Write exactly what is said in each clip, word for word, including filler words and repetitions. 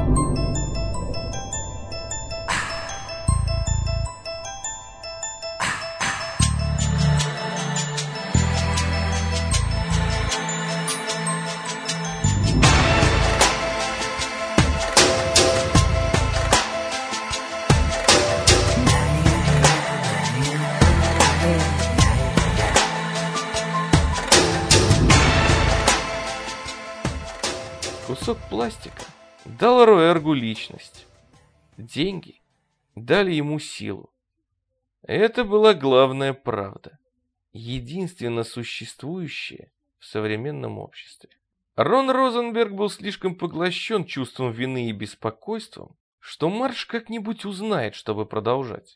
Кусок пластика дал Роэргу личность. Деньги дали ему силу. Это была главная правда, единственно существующая в современном обществе. Рон Розенберг был слишком поглощен чувством вины и беспокойством, что Мардж как-нибудь узнает, чтобы продолжать.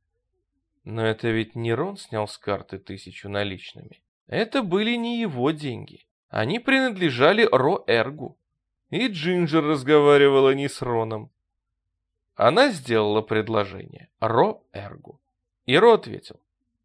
Но это ведь не Рон снял с карты тысячу наличными. Это были не его деньги. Они принадлежали Роэргу. И Джинджер разговаривала не с Роном. Она сделала предложение Роэргу. И Ро ответил.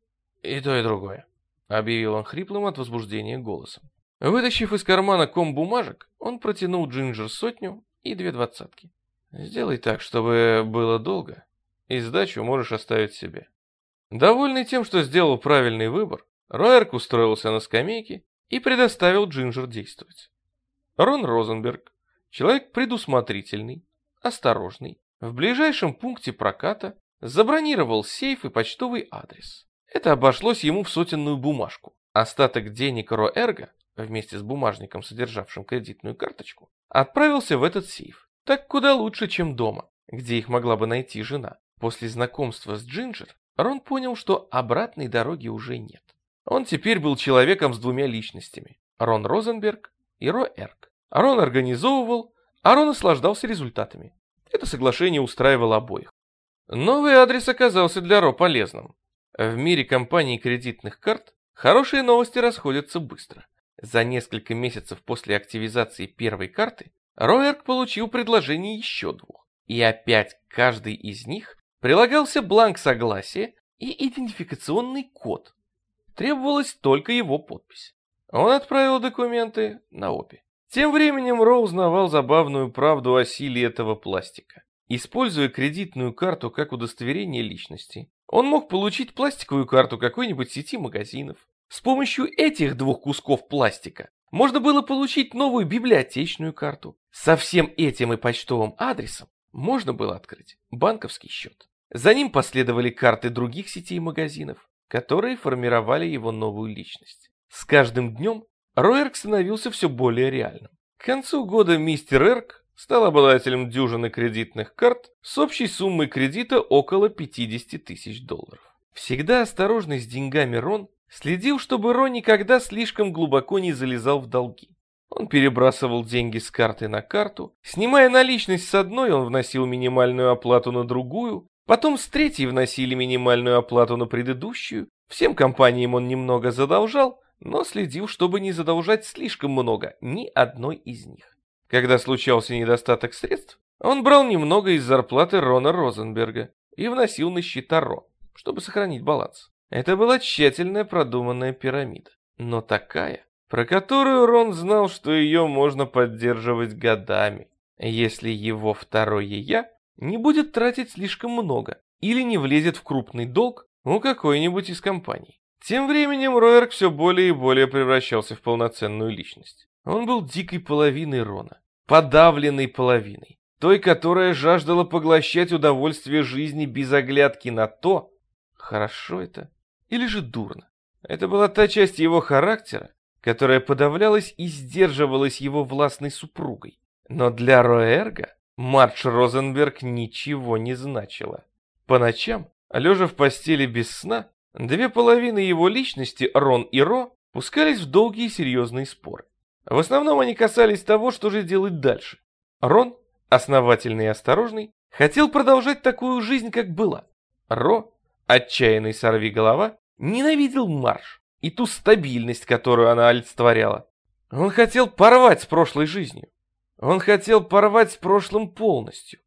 «И то, и другое», — объявил он хриплым от возбуждения голосом. Вытащив из кармана ком бумажек, он протянул Джинджер сотню и две двадцатки. «Сделай так, чтобы было долго, и сдачу можешь оставить себе». Довольный тем, что сделал правильный выбор, Роэрг устроился на скамейке и предоставил Джинджер действовать. Рон Розенберг, человек предусмотрительный, осторожный, в ближайшем пункте проката забронировал сейф и почтовый адрес. Это обошлось ему в сотенную бумажку. Остаток денег Роэрга, вместе с бумажником, содержавшим кредитную карточку, отправился в этот сейф. Так куда лучше, чем дома, где их могла бы найти жена. После знакомства с Джинджер Рон понял, что обратной дороги уже нет. Он теперь был человеком с двумя личностями. Рон Розенберг и Роэрг. Рон организовывал, а Рон наслаждался результатами. Это соглашение устраивало обоих. Новый адрес оказался для Ро полезным. В мире компаний кредитных карт хорошие новости расходятся быстро. За несколько месяцев после активизации первой карты Роэрг получил предложение еще двух. И опять к каждой из них прилагался бланк согласия и идентификационный код. Требовалась только его подпись. Он отправил документы на обе. Тем временем Ро узнавал забавную правду о силе этого пластика. Используя кредитную карту как удостоверение личности, он мог получить пластиковую карту какой-нибудь сети магазинов. С помощью этих двух кусков пластика можно было получить новую библиотечную карту. Со всем этим и почтовым адресом можно было открыть банковский счет. За ним последовали карты других сетей магазинов, которые формировали его новую личность. С каждым днем Роэрг становился все более реальным. К концу года мистер Эрк стал обладателем дюжины кредитных карт с общей суммой кредита около пятьдесят тысяч долларов. Всегда осторожный с деньгами Рон следил, чтобы Ро никогда слишком глубоко не залезал в долги. Он перебрасывал деньги с карты на карту, снимая наличность с одной, он вносил минимальную оплату на другую, потом с третьей вносили минимальную оплату на предыдущую. Всем компаниям он немного задолжал, но следил, чтобы не задолжать слишком много ни одной из них. Когда случался недостаток средств, он брал немного из зарплаты Рона Розенберга и вносил на счета Ро, чтобы сохранить баланс. Это была тщательно продуманная пирамида, но такая, про которую Рон знал, что ее можно поддерживать годами, если его второе «я» не будет тратить слишком много или не влезет в крупный долг у какой-нибудь из компаний. Тем временем Роэрг все более и более превращался в полноценную личность. Он был дикой половиной Рона, подавленной половиной, той, которая жаждала поглощать удовольствие жизни без оглядки на то, хорошо это или же дурно. Это была та часть его характера, которая подавлялась и сдерживалась его властной супругой. Но для Роэрга Мардж Розенберг ничего не значила. По ночам, лежа в постели без сна, две половины его личности, Рон и Ро, пускались в долгие и серьезные споры. В основном они касались того, что же делать дальше. Рон, основательный и осторожный, хотел продолжать такую жизнь, как была. Ро, отчаянный сорвиголова, ненавидел Мардж и ту стабильность, которую она олицетворяла. Он хотел порвать с прошлой жизнью. Он хотел порвать с прошлым полностью.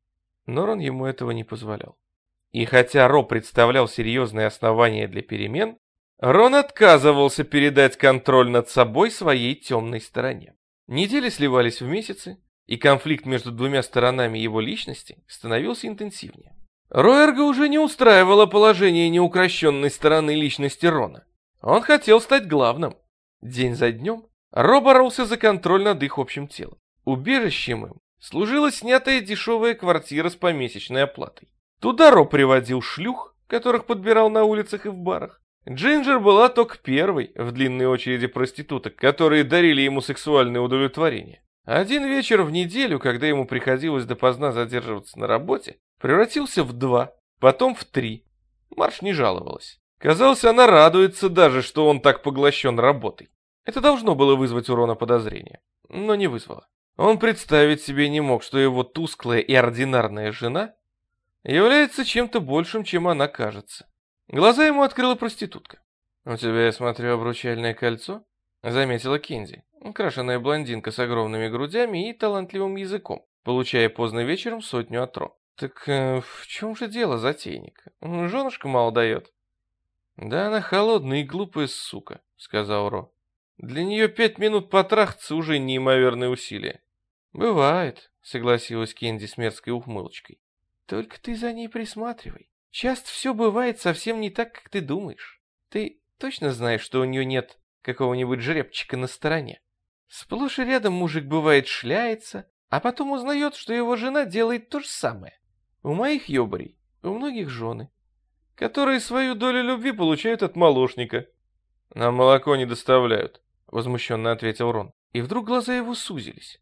Но Рон ему этого не позволял. И хотя Ро представлял серьезные основания для перемен, Рон отказывался передать контроль над собой своей темной стороне. Недели сливались в месяцы, и конфликт между двумя сторонами его личности становился интенсивнее. Роэрга уже не устраивало положение неукрощенной стороны личности Рона. Он хотел стать главным. День за днем Ро боролся за контроль над их общим телом. Убежищем им служила снятая дешевая квартира с помесячной оплатой. Туда Ро приводил шлюх, которых подбирал на улицах и в барах. Джинджер была только первой в длинной очереди проституток, которые дарили ему сексуальное удовлетворение. Один вечер в неделю, когда ему приходилось допоздна задерживаться на работе, превратился в два, потом в три. Марш не жаловалась. Казалось, она радуется даже, что он так поглощен работой. Это должно было вызвать у Рона подозрение, но не вызвало. Он представить себе не мог, что его тусклая и ординарная жена является чем-то большим, чем она кажется. Глаза ему открыла проститутка. «У тебя, я смотрю, обручальное кольцо?» — заметила Кенди, украшенная блондинка с огромными грудями и талантливым языком, получая поздно вечером сотню от Ро. «Так э, в чем же дело, затейник? Женушка мало дает». «Да она холодная и глупая сука», — сказал Ро. «Для нее пять минут потрахаться уже неимоверное усилие». «Бывает», — согласилась Кенди с мерзкой ухмылочкой. «Только ты за ней присматривай. Часто все бывает совсем не так, как ты думаешь. Ты точно знаешь, что у нее нет какого-нибудь жеребчика на стороне? Сплошь и рядом мужик бывает шляется, а потом узнает, что его жена делает то же самое. У моих ёбарей, у многих жены, которые свою долю любви получают от молочника». «Нам молоко не доставляют», — возмущенно ответил Рон. И вдруг глаза его сузились.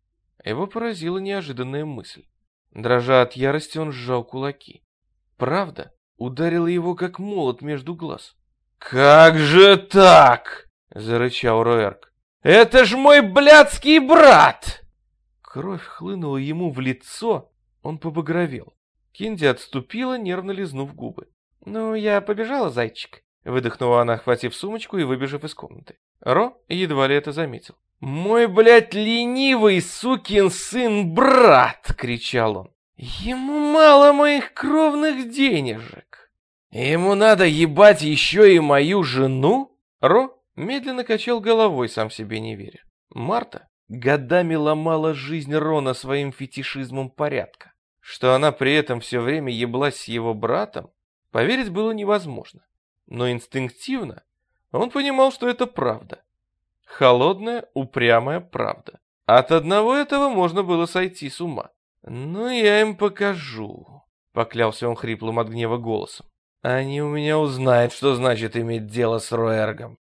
Его поразила неожиданная мысль. Дрожа от ярости, он сжал кулаки. Правда ударила его как молот между глаз. «Как же так?» — зарычал Роэрг. «Это ж мой блядский брат!» Кровь хлынула ему в лицо, он побагровел. Кенди отступила, нервно лизнув губы. «Ну, я побежала, зайчик», — выдохнула она, охватив сумочку и выбежав из комнаты. Ро едва ли это заметил. «Мой, блядь, ленивый сукин сын брат!» — кричал он. «Ему мало моих кровных денежек. Ему надо ебать еще и мою жену?» Ро медленно качал головой, сам себе не веря. Марта годами ломала жизнь Рона своим фетишизмом порядка. Что она при этом все время еблась с его братом, поверить было невозможно. Но инстинктивно он понимал, что это правда. Холодная, упрямая правда. От одного этого можно было сойти с ума. «Ну, я им покажу», — поклялся он хриплым от гнева голосом. «Они у меня узнают, что значит иметь дело с Роэргом.